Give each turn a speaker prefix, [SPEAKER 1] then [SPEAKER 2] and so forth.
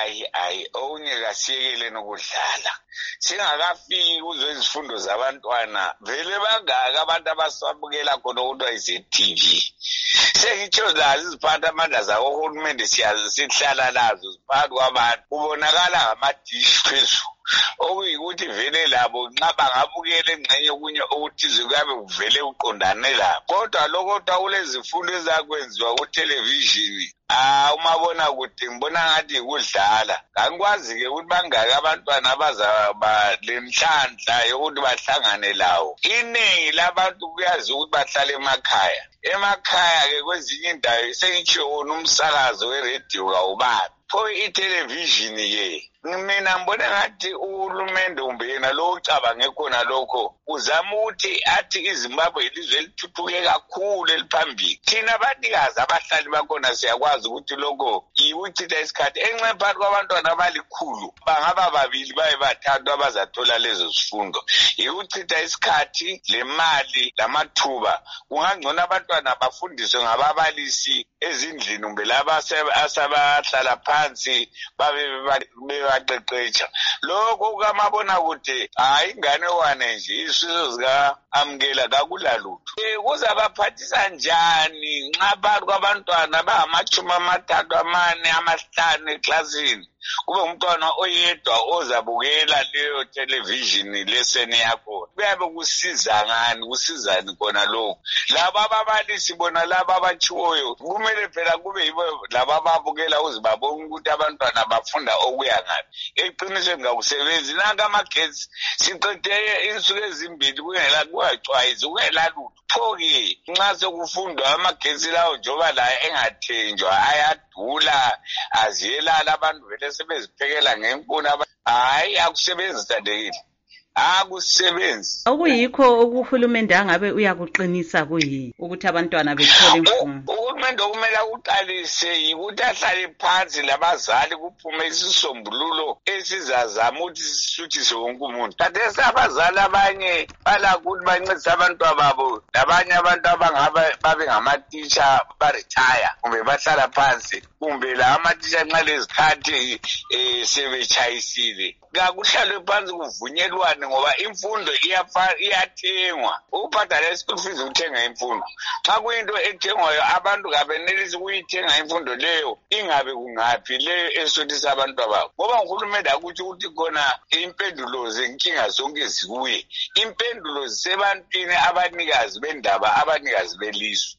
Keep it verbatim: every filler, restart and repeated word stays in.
[SPEAKER 1] hayi hayi okunye kasiyekele nokudlala singakafiki kuzo izifundo zabantwana vele bangaka abantu abasabukela khona okuthiwa yi-Z T V sengitsho lazi iziphatha amandla zawo uhulumende siyazi sihlala lazo ziphakathi kwabantu kubonakala ngama-dish phezulu okuyikuthi vele labo nxa bangabukela engxenye okunye okuthize kuyabe kuvele kuqondane labo kodwa lokho kuthiwa kulezifundo ezakwenziwa kuthelevishini Ah umabona kude ngibona ngathi ikudlala angikwazi-ke ukuthi bangaki abantwana abazaba lenhlanhla yokuthi bahlangane lawo iningi labantu kuyazi ukuthi bahlala emakhaya emakhaya-ke kwezinye indawo sengitsho wona umsakazo weredio kawubabi pho ithelevishini-ke mina ngibona ngathi uhulumende kumbe yena lo ucabange khona lokho uzama ukuthi athi iZimbabwe ilizwe elithuthuke kakhulu eliphambili thina abanikazi abahlali bakhona siyakwazi ukuthi lokho yikuchitha isikhathi enxe phakathi kwabantwana abalikhulu bangaba babili baye bathathu abazathola lezo zifundo yikuchitha isikhathi lemali lamathuba kungangcono abantwana bafundiswe ngababalisi ezindlini kumbe laba asabahlala phansi babe baqeqetsha lokho kamabona kude hayi ingane wane nje isizo zika amkela kakulalutho kuzabaphathisa njani nxa phakathi kwabantwana bangamachumi amathathu amane amahlanu eklasini kube umntwana oyedwa ozabukela leyo television leseni yakho kuyabe kusiza ngani kusizani khona lokho laba ababalisi bona laba abachiwoyo kumele phela kube yibo laba ababukela uzibabona ukuthi abantwana bafunda okuya ngapi eqinisweni ngakusebenzi nanga amagetsi siqede insuku ezimbili kungela kuwacwayizi kungela lutho pho-ke nxa sekufundwa amagetsi lawo njoba la engathenjwa ayadula aziyelala abantu vele sebeziphekela ngenkuni hayi akusebenzi thandekile akusebenzi
[SPEAKER 2] okuyikho okuhulumende angabe uyakuqinisa kuyi ukuthi abantwana bethole imfundo
[SPEAKER 1] uhulumende okumele uqalise yikuthi ahlale phansi labazali kuphume isisombululo esizazama ukuthi sisuthise wonke umuntu khathesi abazali abanye balakuthi bancedise abantwana babo labanye abantu abangaba babe ngamatitsha baretire kumbe bahlala phansi kumbe la amatitsha nxa lezikhathi um sebetshayisile kakuhlalwe phansi kuvunyelwane ngoba imfundo iyathengwa ukubhadala i-school fees ukuthenga imfundo xa kuyinto ethengwayo abantu kabenelisi ukuyithenga imfundo leyo ingabe kungaphi leyo esothisa abantu ababo ngoba uhulumende akutsho ukuthi khona impendulo zenkinga zonke zikuye impendulo zisebantwini abanikazi bendaba abanikazi belizwe